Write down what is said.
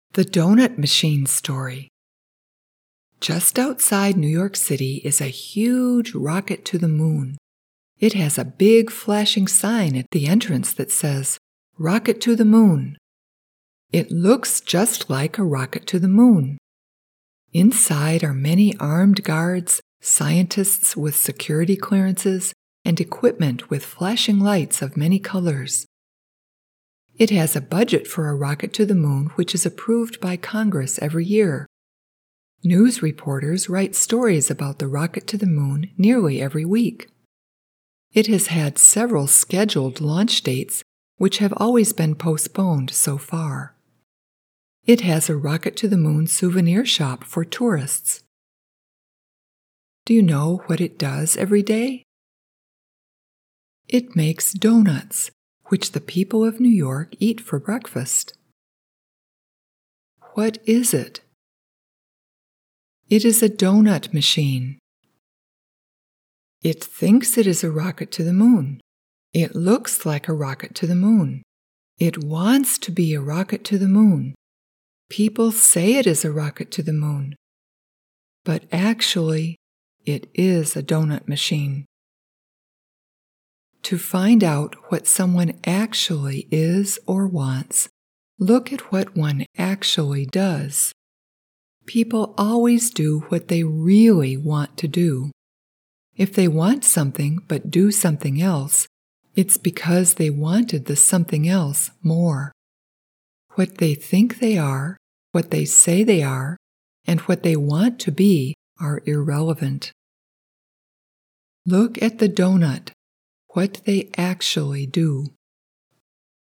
The Donut Machine Story. Just outside New York City is a huge rocket to the moon. It has a big flashing sign at the entrance that says, "Rocket to the Moon." It looks just like a rocket to the moon. Inside are many armed guards, scientists with security clearances, and equipment with flashing lights of many colors. It has a budget for a rocket to the moon which is approved by Congress every year. News reporters write stories about the rocket to the moon nearly every week. It has had several scheduled launch dates which have always been postponed so far. It has a rocket to the moon souvenir shop for tourists. Do you know what it does every day? It makes donuts, which the people of New York eat for breakfast. What is it? It is a donut machine. It thinks it is a rocket to the moon. It looks like a rocket to the moon. It wants to be a rocket to the moon. People say it is a rocket to the moon. But actually, it is a donut machine. To find out what someone actually is or wants, look at what one actually does. People always do what they really want to do. If they want something but do something else, it's because they wanted the something else more. What they think they are, what they say they are, and what they want to be are irrelevant. Look at the donut, what they actually do.